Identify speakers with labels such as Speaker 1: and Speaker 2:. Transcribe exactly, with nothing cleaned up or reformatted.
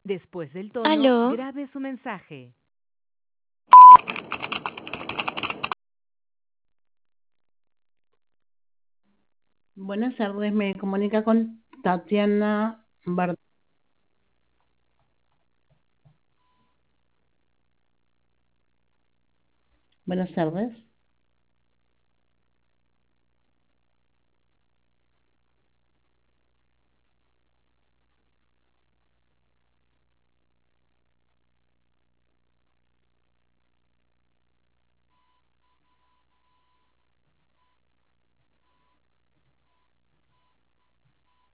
Speaker 1: Después del tono,
Speaker 2: Aló,
Speaker 1: grabe su mensaje.
Speaker 3: Buenas tardes, me comunica con Tatiana Bar. Buenas tardes.